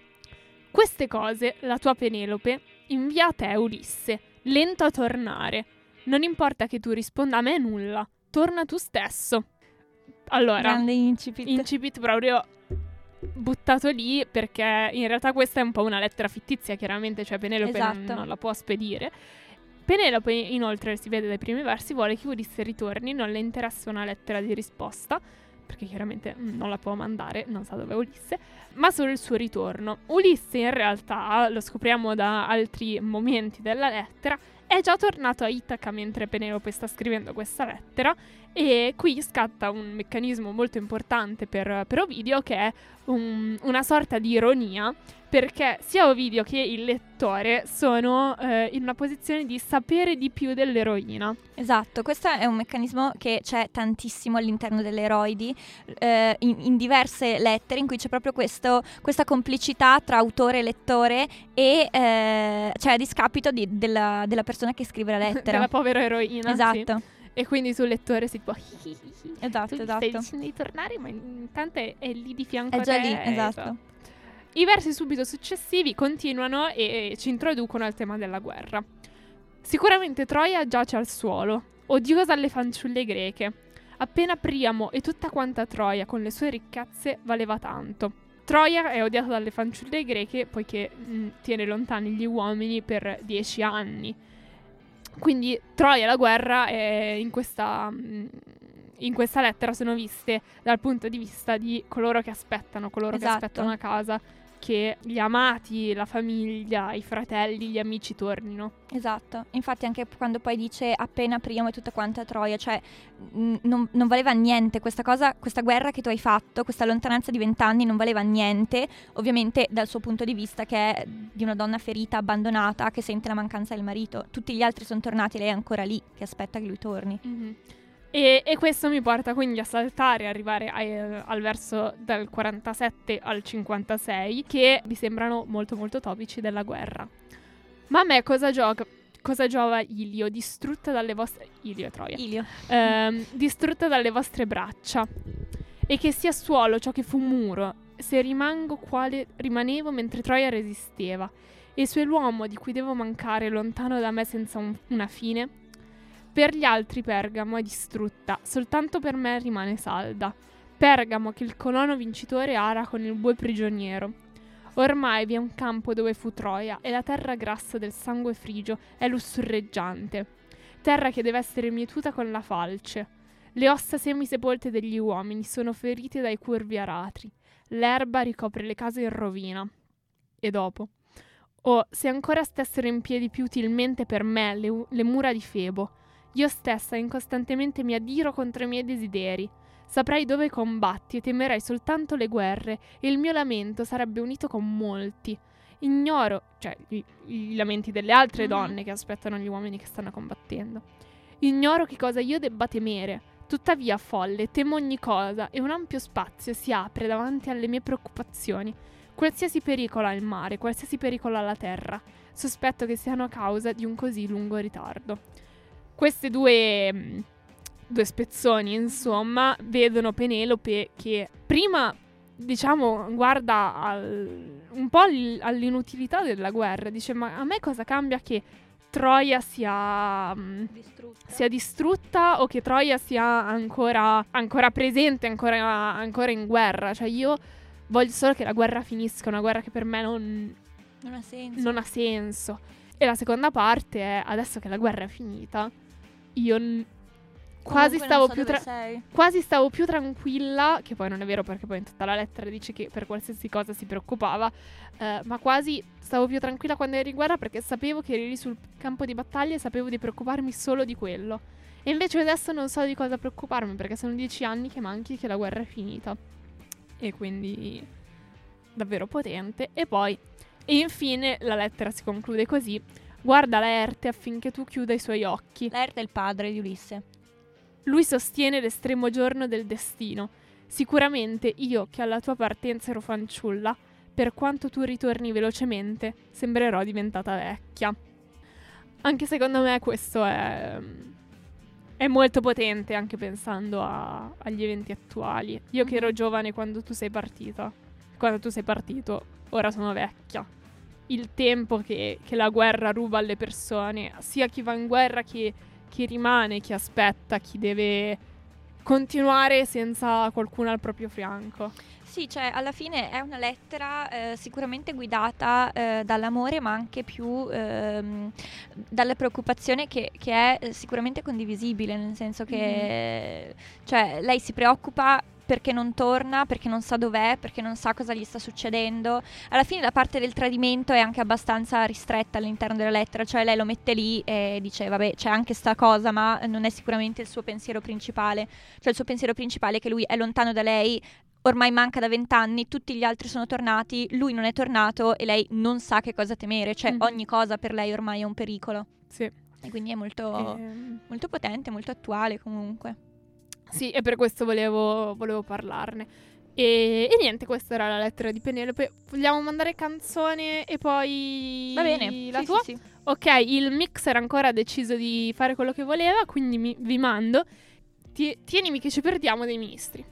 Queste cose la tua Penelope invia a te, Ulisse, lento a tornare. Non importa che tu risponda a me nulla, torna tu stesso. Allora, Grande incipit. incipit proprio buttato lì, perché in realtà questa è un po' una lettera fittizia, chiaramente, cioè Penelope non, Esatto. non la può spedire. Penelope inoltre, si vede dai primi versi, vuole che Ulisse ritorni, non le interessa una lettera di risposta, perché chiaramente non la può mandare, non sa dove è Ulisse, ma solo il suo ritorno. Ulisse in realtà, lo scopriamo da altri momenti della lettera, è già tornato a Itaca mentre Penelope sta scrivendo questa lettera, e qui scatta un meccanismo molto importante per, per Ovidio, che è un- una sorta di ironia, perché sia Ovidio che il lettore sono eh, in una posizione di sapere di più dell'eroina. Esatto, questo è un meccanismo che c'è tantissimo all'interno delle eroidi, eh, in, in diverse lettere, in cui c'è proprio questo, questa complicità tra autore e lettore, e eh, cioè a discapito di- della, della persona che scrive la lettera. Della povera eroina. Esatto, sì. E quindi sul lettore si può... esatto, tu esatto. stai dicendo di tornare, ma intanto è, è lì di fianco È a già te. lì, esatto. I versi subito successivi continuano e ci introducono al tema della guerra. Sicuramente Troia giace al suolo, odiosa alle fanciulle greche. Appena Priamo e tutta quanta Troia con le sue ricchezze valeva tanto. Troia è odiata dalle fanciulle greche poiché mh, tiene lontani gli uomini per dieci anni. Quindi Troia e la guerra è in questa... mh, in questa lettera sono viste dal punto di vista di coloro che aspettano, coloro Esatto. che aspettano a casa che gli amati, la famiglia, i fratelli, gli amici tornino. Esatto, infatti anche quando poi dice appena Priamo e tutta quanta Troia, cioè mh, non, non valeva niente questa cosa, questa guerra che tu hai fatto, questa lontananza di vent'anni non valeva niente, ovviamente dal suo punto di vista, che è di una donna ferita, abbandonata, che sente la mancanza del marito. Tutti gli altri sono tornati, lei è ancora lì, che aspetta che lui torni. Mm-hmm. E, e questo mi porta quindi a saltare, arrivare ai, al verso dal quarantasette al cinquantasei, che mi sembrano molto molto topici della guerra. Ma a me cosa gioca? Cosa giova Ilio, distrutta dalle vostre... Ilio e Troia. Ilio. Ehm, distrutta dalle vostre braccia. E che sia suolo ciò che fu muro, se rimango quale rimanevo mentre Troia resisteva. E se l'uomo di cui devo mancare lontano da me senza un- una fine... Per gli altri Pergamo è distrutta, soltanto per me rimane salda. Pergamo che il colono vincitore ara con il bue prigioniero. Ormai vi è un campo dove fu Troia e la terra grassa del sangue frigio è lussurreggiante. Terra che deve essere mietuta con la falce. Le ossa semisepolte degli uomini sono ferite dai curvi aratri. L'erba ricopre le case in rovina. E dopo? Oh, se ancora stessero in piedi più utilmente per me le, le mura di Febo. Io stessa incostantemente mi adiro contro i miei desideri. Saprei dove combatti e temerei soltanto le guerre, e il mio lamento sarebbe unito con molti. Ignoro, cioè i, i lamenti delle altre donne che aspettano gli uomini che stanno combattendo. Ignoro che cosa io debba temere. Tuttavia, folle, temo ogni cosa, e un ampio spazio si apre davanti alle mie preoccupazioni. Qualsiasi pericolo al mare, qualsiasi pericolo alla terra, sospetto che siano a causa di un così lungo ritardo. Queste due, due spezzoni, insomma, vedono Penelope che prima, diciamo, guarda al, un po' all'inutilità della guerra. Dice, ma a me cosa cambia che Troia sia distrutta. sia distrutta o che Troia sia ancora, ancora presente, ancora, ancora in guerra? Cioè io voglio solo che la guerra finisca, una guerra che per me non, non ha senso. Non ha senso. E la seconda parte è, adesso che la guerra è finita, io n- quasi stavo, so più tra- quasi stavo più tranquilla, che poi non è vero perché poi in tutta la lettera dice che per qualsiasi cosa si preoccupava, eh, ma quasi stavo più tranquilla quando eri in guerra perché sapevo che eri lì sul campo di battaglia e sapevo di preoccuparmi solo di quello. E invece adesso non so di cosa preoccuparmi perché sono dieci anni che manchi che la guerra è finita. E quindi davvero potente. E poi, e infine la lettera si conclude così: guarda Laerte affinché tu chiuda i suoi occhi. Laerte è il padre di Ulisse. Lui sostiene l'estremo giorno del destino. Sicuramente io, che alla tua partenza ero fanciulla, per quanto tu ritorni velocemente, sembrerò diventata vecchia. Anche secondo me questo è, è molto potente, anche pensando a, agli eventi attuali. Io che ero giovane quando tu sei partita, quando tu sei partito, ora sono vecchia. Il tempo che, che la guerra ruba alle persone, sia chi va in guerra che chi rimane, chi aspetta, chi deve continuare senza qualcuno al proprio fianco. Sì, cioè alla fine è una lettera eh, sicuramente guidata eh, dall'amore, ma anche più ehm, dalla preoccupazione che, che è sicuramente condivisibile, nel senso che mm-hmm. cioè, lei si preoccupa perché non torna, perché non sa dov'è, perché non sa cosa gli sta succedendo. Alla fine la parte del tradimento è anche abbastanza ristretta all'interno della lettera, cioè lei lo mette lì e dice vabbè c'è anche sta cosa, ma non è sicuramente il suo pensiero principale. Cioè il suo pensiero principale è che lui è lontano da lei, ormai manca da vent'anni, tutti gli altri sono tornati, lui non è tornato e lei non sa che cosa temere, cioè mm-hmm. ogni cosa per lei ormai è un pericolo. Sì. E quindi è molto, ehm... molto potente, molto attuale comunque. Sì, e per questo volevo, volevo parlarne. E, e niente, questa era la lettera di Penelope. Vogliamo mandare canzone e poi va bene, la sì, tua? Sì, sì. Ok, il mixer ancora ha deciso di fare quello che voleva, quindi mi, vi mando. Ti, tienimi che ci perdiamo dei ministri.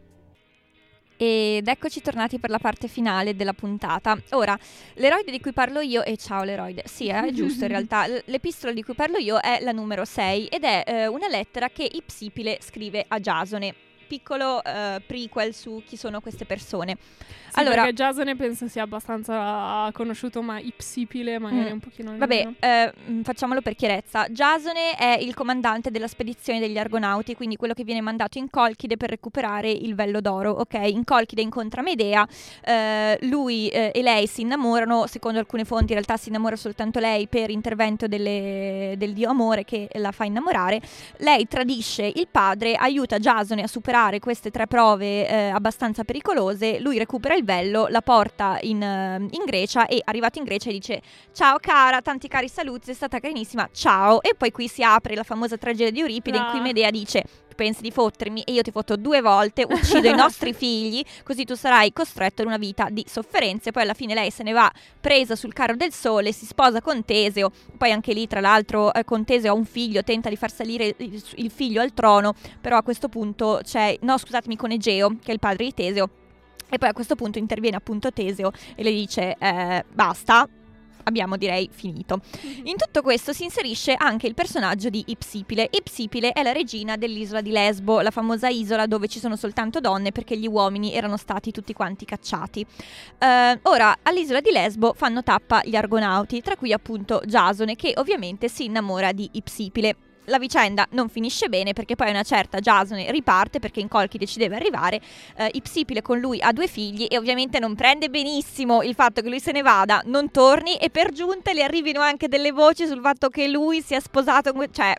Ed eccoci tornati per la parte finale della puntata. Ora, l'eroide di cui parlo io, e ciao l'eroide, sì è giusto in realtà, l'epistola di cui parlo io è la numero sei ed è eh, una lettera che Ipsipile scrive a Giasone. Piccolo uh, prequel su chi sono queste persone. Sì, allora, perché Giasone penso sia abbastanza conosciuto, ma Ipsipile magari mm, un pochino vabbè, eh, facciamolo per chiarezza. Giasone è il comandante della spedizione degli Argonauti, quindi quello che viene mandato in Colchide per recuperare il Vello d'Oro, ok? In Colchide incontra Medea, eh, lui eh, e lei si innamorano, secondo alcune fonti in realtà si innamora soltanto lei per intervento delle, del dio Amore che la fa innamorare. Lei tradisce il padre, aiuta Giasone a superare queste tre prove eh, abbastanza pericolose, lui recupera il vello, la porta in, uh, in Grecia e arrivato in Grecia dice ciao cara, tanti cari saluti, sei stata carinissima, ciao, e poi qui si apre la famosa tragedia di Euripide ah. in cui Medea dice pensi di fottermi e io ti fotto due volte, uccido i nostri figli così tu sarai costretto ad una vita di sofferenze. Poi alla fine lei se ne va presa sul carro del sole, si sposa con Teseo, poi anche lì tra l'altro eh, con Teseo ha un figlio, tenta di far salire il, il figlio al trono, però a questo punto c'è, no scusatemi, con Egeo che è il padre di Teseo, e poi a questo punto interviene appunto Teseo e le dice eh, basta, abbiamo direi finito. In tutto questo si inserisce anche il personaggio di Ipsipile. Ipsipile è la regina dell'isola di Lesbo, la famosa isola dove ci sono soltanto donne perché gli uomini erano stati tutti quanti cacciati. Uh, ora, all'isola di Lesbo fanno tappa gli Argonauti, tra cui appunto Giasone, che ovviamente si innamora di Ipsipile. La vicenda non finisce bene perché poi una certa Giasone riparte perché in Colchide ci deve arrivare, eh, Ipsipile con lui ha due figli e ovviamente non prende benissimo il fatto che lui se ne vada, non torni, e per giunta le arrivino anche delle voci sul fatto che lui si è sposato, cioè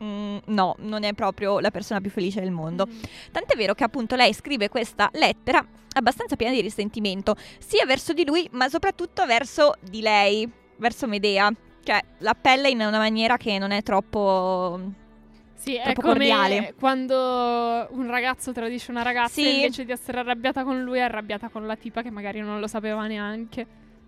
mm, no, non è proprio la persona più felice del mondo. Mm. Tant'è vero che appunto lei scrive questa lettera abbastanza piena di risentimento, sia verso di lui, ma soprattutto verso di lei, verso Medea. Cioè, l'appella in una maniera che non è troppo... Sì, è troppo come cordiale. quando un ragazzo tradisce una ragazza Sì. e invece di essere arrabbiata con lui è arrabbiata con la tipa che magari non lo sapeva neanche.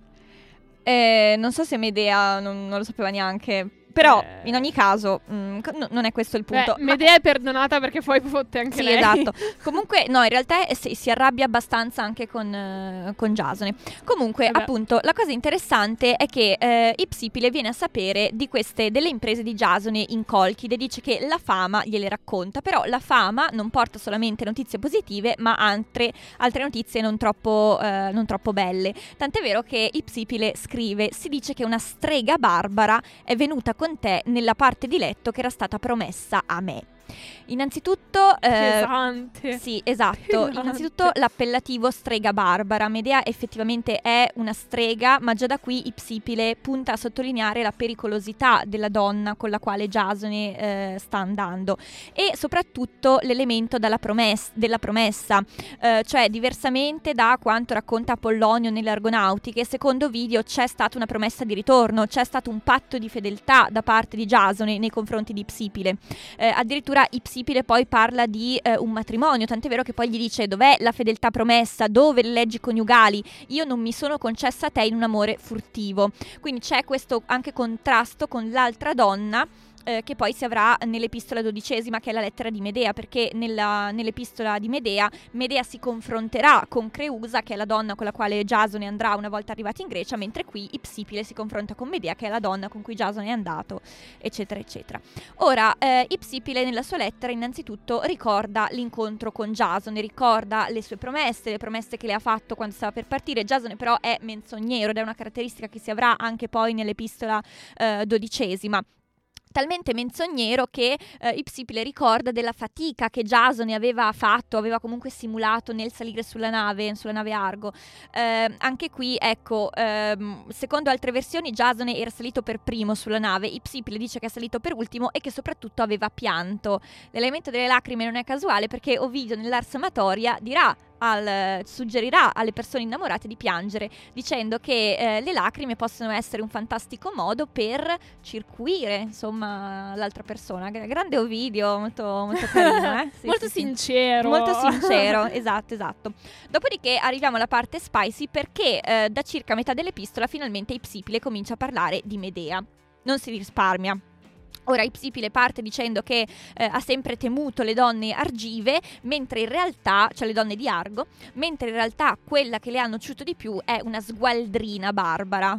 Eh, non so se Medea non, non lo sapeva neanche. Però, Eh. in ogni caso, mh, co- no- non è questo il punto. Beh, Ma- Medea è perdonata perché poi fotte anche Sì, lei. esatto. Comunque, no, in realtà è- si, si arrabbia abbastanza anche con, eh, con Giasone. Comunque, Vabbè. appunto, la cosa interessante è che eh, Ipsipile viene a sapere di queste, delle imprese di Giasone in Colchide. Dice che la fama gliele racconta, però la fama non porta solamente notizie positive, ma altre, altre notizie non troppo, eh, non troppo belle. Tant'è vero che Ipsipile scrive: si dice che una strega barbara è venuta con te nella parte di letto che era stata promessa a me. Innanzitutto, eh, Pesante. sì, esatto. Pesante. Innanzitutto l'appellativo strega barbara. Medea effettivamente è una strega, ma già da qui Ipsipile punta a sottolineare la pericolosità della donna con la quale Giasone eh, sta andando, e soprattutto l'elemento della promessa, della promessa, eh, cioè diversamente da quanto racconta Apollonio nelle Argonautiche, secondo Ovidio c'è stata una promessa di ritorno, c'è stato un patto di fedeltà da parte di Giasone nei confronti di Ipsipile. Eh, addirittura Ipsipile poi parla di eh, un matrimonio, tant'è vero che poi gli dice: dov'è la fedeltà promessa, dove le leggi coniugali, io non mi sono concessa a te in un amore furtivo. Quindi c'è questo anche contrasto con l'altra donna eh, che poi si avrà nell'epistola dodicesima, che è la lettera di Medea, perché nella, nell'epistola di Medea Medea si confronterà con Creusa, che è la donna con la quale Giasone andrà una volta arrivati in Grecia, mentre qui Ipsipile si confronta con Medea, che è la donna con cui Giasone è andato, eccetera eccetera. Ora, eh, Ipsipile nella sua lettera innanzitutto ricorda l'incontro con Giasone, ricorda le sue promesse, le promesse che le ha fatto quando stava per partire. Giasone però è menzognero ed è una caratteristica che si avrà anche poi nell'epistola eh, dodicesima. Talmente menzognero che eh, Ipsipile ricorda della fatica che Giasone aveva fatto, aveva comunque simulato nel salire sulla nave, sulla nave Argo. Eh, anche qui, ecco, ehm, secondo altre versioni Giasone era salito per primo sulla nave, Ipsipile dice che è salito per ultimo e che soprattutto aveva pianto. L'elemento delle lacrime non è casuale, perché Ovidio nell'Ars Amatoria dirà Al, suggerirà alle persone innamorate di piangere, dicendo che eh, le lacrime possono essere un fantastico modo per circuire, insomma, l'altra persona. Grande Ovidio, molto, molto carino, eh? Sì, Molto sì, sì. sincero. Molto sincero, esatto, esatto. Dopodiché arriviamo alla parte spicy, perché eh, da circa metà dell'epistola finalmente Ipsipile comincia a parlare di Medea. Non si risparmia. Ora Ipsipile parte dicendo che eh, ha sempre temuto le donne argive, mentre in realtà, cioè le donne di Argo, mentre in realtà quella che le ha nociuto di più è una sgualdrina barbara.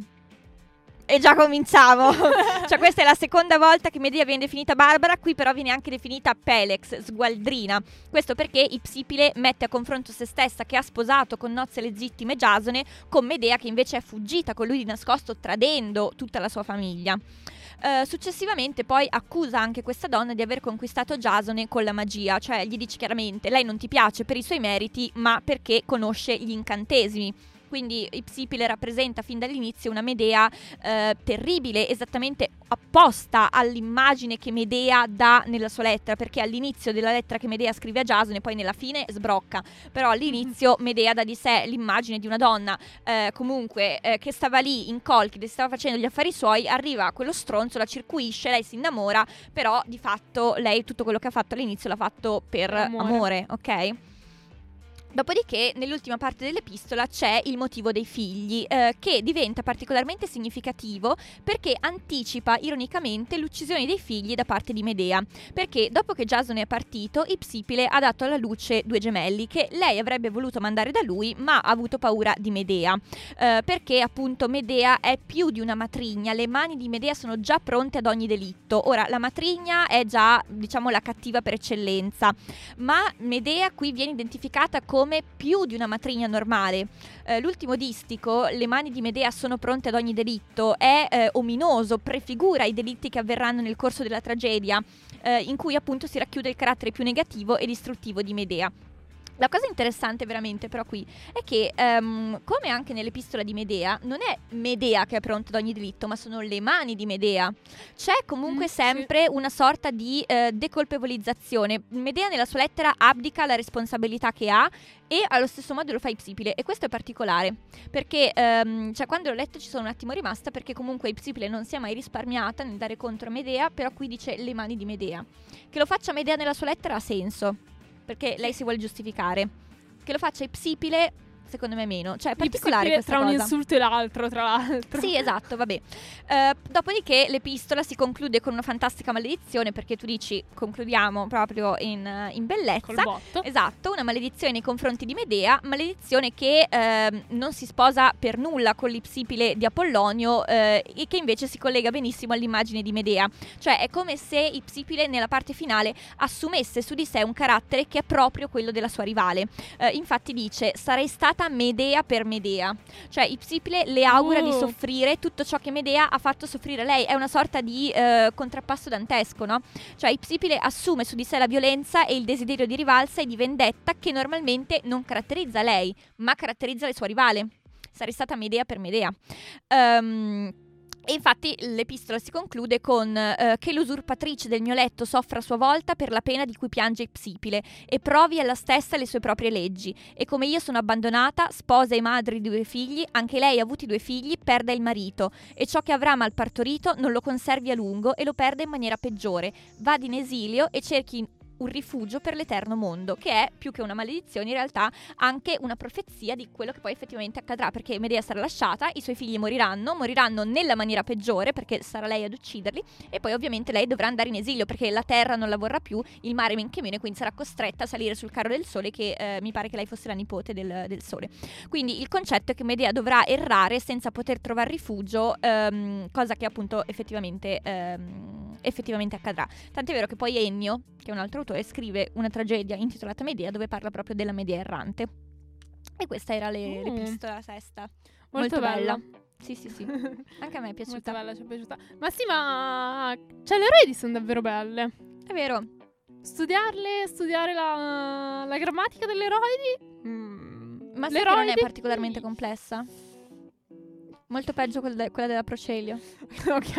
E già cominciamo. Cioè questa è la seconda volta che Medea viene definita barbara, qui però viene anche definita Pelex, sgualdrina. Questo perché Ipsipile mette a confronto se stessa, che ha sposato con nozze legittime Giasone, con Medea che invece è fuggita con lui di nascosto, tradendo tutta la sua famiglia. Uh, successivamente poi accusa anche questa donna di aver conquistato Giasone con la magia, cioè gli dice chiaramente: lei non ti piace per i suoi meriti, ma perché conosce gli incantesimi. Quindi Ipsipile rappresenta fin dall'inizio una Medea eh, terribile, esattamente apposta all'immagine che Medea dà nella sua lettera, perché all'inizio della lettera che Medea scrive a Giasone, poi nella fine sbrocca, però all'inizio Medea dà di sé l'immagine di una donna eh, comunque eh, che stava lì in Colchide, stava facendo gli affari suoi, arriva quello stronzo, la circuisce, lei si innamora, però di fatto lei tutto quello che ha fatto all'inizio l'ha fatto per amore, amore ok? Dopodiché, nell'ultima parte dell'epistola c'è il motivo dei figli, eh, che diventa particolarmente significativo perché anticipa ironicamente l'uccisione dei figli da parte di Medea. Perché dopo che Giasone è partito, Ipsipile ha dato alla luce due gemelli che lei avrebbe voluto mandare da lui, ma ha avuto paura di Medea. Eh, perché appunto Medea è più di una matrigna, le mani di Medea sono già pronte ad ogni delitto. Ora, la matrigna è già, diciamo, la cattiva per eccellenza, ma Medea qui viene identificata come come più di una matrigna normale. Eh, l'ultimo distico, le mani di Medea sono pronte ad ogni delitto, è eh, ominoso, prefigura i delitti che avverranno nel corso della tragedia, eh, in cui appunto si racchiude il carattere più negativo e distruttivo di Medea. La cosa interessante veramente però qui è che um, come anche nell'epistola di Medea, non è Medea che è pronta ad ogni delitto, ma sono le mani di Medea. C'è comunque Mm, sempre sì. una sorta di eh, decolpevolizzazione. Medea nella sua lettera abdica la responsabilità che ha e allo stesso modo lo fa Ipsipile, e questo è particolare perché um, cioè, quando l'ho letto ci sono un attimo rimasta, perché comunque Ipsipile non si è mai risparmiata nel dare contro Medea, però qui dice le mani di Medea. Che lo faccia Medea nella sua lettera ha senso, perché lei si vuole giustificare. Che lo faccia Ipsipile, secondo me meno. Cioè è particolare Ipsipile questa tra cosa. un insulto e l'altro, tra l'altro. Sì, esatto, vabbè. Uh, dopodiché l'epistola si conclude con una fantastica maledizione, perché tu dici concludiamo proprio in, in bellezza. Col botto. Esatto, una maledizione nei confronti di Medea, maledizione che uh, non si sposa per nulla con l'Ipsipile di Apollonio uh, e che invece si collega benissimo all'immagine di Medea. Cioè è come se Ipsipile nella parte finale assumesse su di sé un carattere che è proprio quello della sua rivale. Uh, infatti dice: sarei stata Medea per Medea. Cioè Ipsipile le augura Uh. di soffrire tutto ciò che Medea ha fatto soffrire lei. È una sorta di eh, contrappasso dantesco, no? Cioè Ipsipile assume su di sé la violenza e il desiderio di rivalsa e di vendetta che normalmente non caratterizza lei, ma caratterizza il suo rivale. Sarei stata Medea per Medea. Um, E infatti l'epistola si conclude con eh, che l'usurpatrice del mio letto soffra a sua volta per la pena di cui piange Ipsipile e provi alla stessa le sue proprie leggi, e come io sono abbandonata, sposa e madre di due figli, anche lei, avuti due figli, perda il marito, e ciò che avrà mal partorito non lo conservi a lungo e lo perde in maniera peggiore. Vada in esilio e cerchi un rifugio per l'eterno mondo, che è più che una maledizione in realtà anche una profezia di quello che poi effettivamente accadrà, perché Medea sarà lasciata, i suoi figli moriranno, moriranno nella maniera peggiore perché sarà lei ad ucciderli, e poi ovviamente lei dovrà andare in esilio perché la terra non la vorrà più, il mare men che meno, e quindi sarà costretta a salire sul carro del sole, che eh, mi pare che lei fosse la nipote del, del sole. Quindi il concetto è che Medea dovrà errare senza poter trovare rifugio, ehm, cosa che appunto effettivamente ehm, effettivamente accadrà. Tant'è vero che poi Ennio, che è un altro autore, scrive una tragedia intitolata Medea, dove parla proprio della Medea errante. E questa era le, Mm. l'epistola sesta. Molto, bella. Sì, sì, sì. Anche a me è piaciuta. Molto bella, ci è piaciuta. Ma sì, ma cioè le eredi sono davvero belle. È vero. Studiarle, studiare la, la grammatica delle eroidi. Mm. Ma Le sai che non è eroidi? particolarmente complessa? Molto peggio quella, de- quella della Procelio. Ok,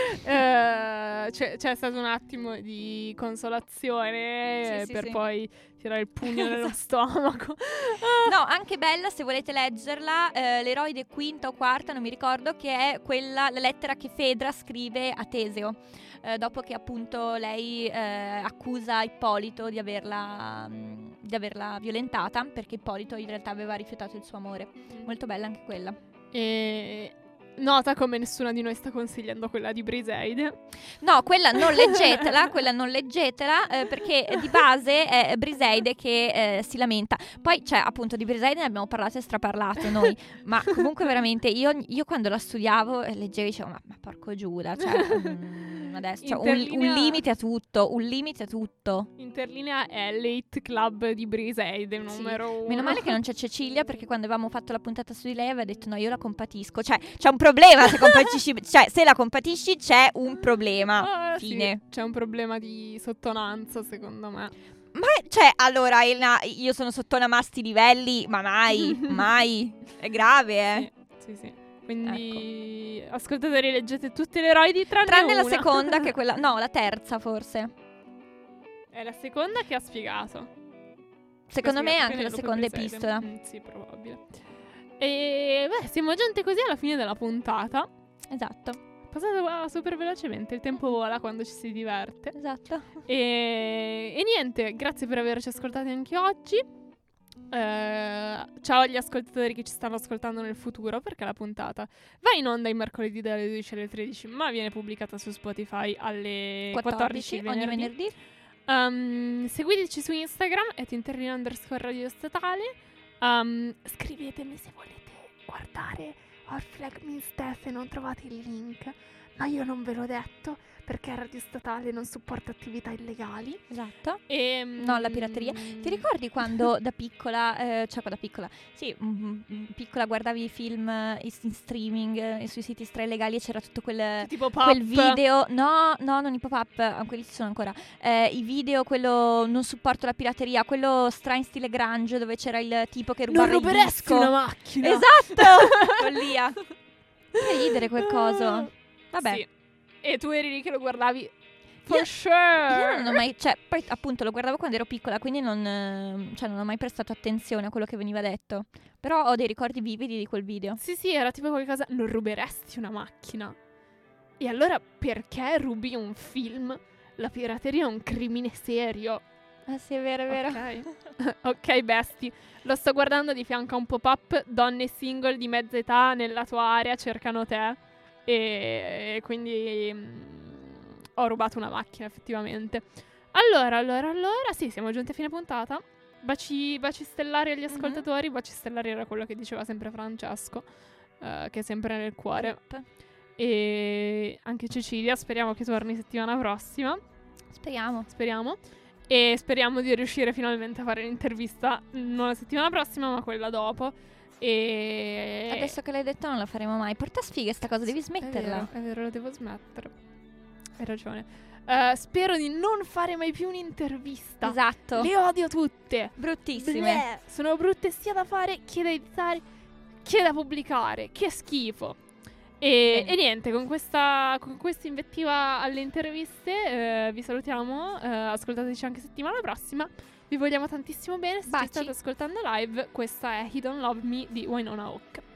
Eh, c'è, c'è stato un attimo di consolazione Sì, eh, sì, per sì. poi tirare il pugno nello Esatto. stomaco. No, anche bella, se volete leggerla, eh, l'eroide quinta o quarta, non mi ricordo, che è quella, la lettera che Fedra scrive a Teseo, eh, dopo che appunto lei eh, accusa Ippolito di averla, mh, di averla violentata, perché Ippolito in realtà aveva rifiutato il suo amore. Molto bella anche quella. E nota come nessuna di noi sta consigliando quella di Briseide. No, quella non leggetela, quella non leggetela, eh, perché di base è Briseide che eh, si lamenta. Poi, cioè, appunto, di Briseide ne abbiamo parlato e straparlato noi, ma comunque veramente io, io quando la studiavo eh, leggevo e dicevo, ma, ma porco Giuda, cioè, mm, adesso, cioè, un, un Interlinea- limite a tutto, un limite a tutto. Interlinea è l'Hate Club di Briseide, Sì. numero uno. Meno male che non c'è Cecilia, perché quando avevamo fatto la puntata su di lei aveva detto no, io la compatisco. Cioè, c'è un problema se compatisci, cioè, se la compatisci c'è un problema. Ah, sì, Fine. c'è un problema di sottonanza, secondo me. Ma, cioè, allora, Elena, io sono sotto a sti livelli, ma mai, mai. È grave, eh. Sì, sì, sì. Quindi, ascoltatori, leggete tutte le eroidi tranne, Tranne la una. seconda, che è quella... No, la terza, forse. È la seconda che ha spiegato. Secondo Ha me spiegato anche la Penelope seconda Briseide. epistola. Mm, sì, probabile. E beh, siamo giunti così alla fine della puntata. Esatto, È passato super velocemente, il tempo vola quando ci si diverte. esatto. E, e niente, grazie per averci ascoltati anche oggi. Eh, ciao agli ascoltatori che ci stanno ascoltando nel futuro, perché la puntata va in onda il mercoledì dalle dodici alle tredici, ma viene pubblicata su Spotify alle quattordici, quattordici, ogni venerdì. Um, seguiteci su Instagram at interlino underscore radio statale. Um, scrivetemi se volete guardare Our flag means death e non trovate il link. No, io non ve l'ho detto perché Radio Statale non supporta attività illegali. Esatto. E, No, la pirateria. Ti ricordi quando da piccola, eh, cioè da piccola, sì, mm, mm, piccola guardavi i film eh, in streaming eh, sui siti stra illegali e c'era tutto quel, tipo pop. quel video, no, no, non i pop-up, ah, quelli ci sono ancora, eh, i video, quello non supporto la pirateria, quello stra in stile grunge dove c'era il tipo che rubava Non il ruberesti disco. una macchina. Esatto, follia. Che ridere quel coso. Vabbè. Sì. E tu eri lì che lo guardavi. For Io- sure. Io non ho mai, cioè, poi appunto lo guardavo quando ero piccola, quindi non, eh, cioè, non ho mai prestato attenzione a quello che veniva detto. Però ho dei ricordi vividi di quel video. Sì, sì, era tipo qualcosa. Non ruberesti una macchina. E allora perché rubi un film? La pirateria è un crimine serio. Ah sì, è vero, è vero. Ok, ok, bestie. Lo sto guardando di fianco a un pop-up. Donne single di mezza età nella tua area cercano te. E, e quindi mm, ho rubato una macchina, effettivamente. Allora, allora, allora. Sì, siamo giunti a fine puntata. Baci, baci stellari agli ascoltatori. Baci stellari era quello che diceva sempre Francesco, eh, che è sempre nel cuore. Yep. E anche Cecilia, speriamo che torni settimana prossima. Speriamo. Speriamo. E speriamo di riuscire finalmente a fare l'intervista non la settimana prossima, ma quella dopo. E Adesso che l'hai detto non la faremo mai. Porta sfiga sta cosa, devi smetterla. È vero, è vero, lo devo smettere. Hai ragione. Eh, spero di non fare mai più un'intervista. Esatto. Le odio tutte. Bruttissime. Bleh. Sono brutte sia da fare che da editare che da pubblicare. Che schifo. E, Bene. e niente, con questa, con questa invettiva alle interviste eh, vi salutiamo. Eh, ascoltateci anche settimana prossima. Vi vogliamo tantissimo bene. Se ci Baci. state ascoltando live, questa è He Don't Love Me di Wynonna Oak.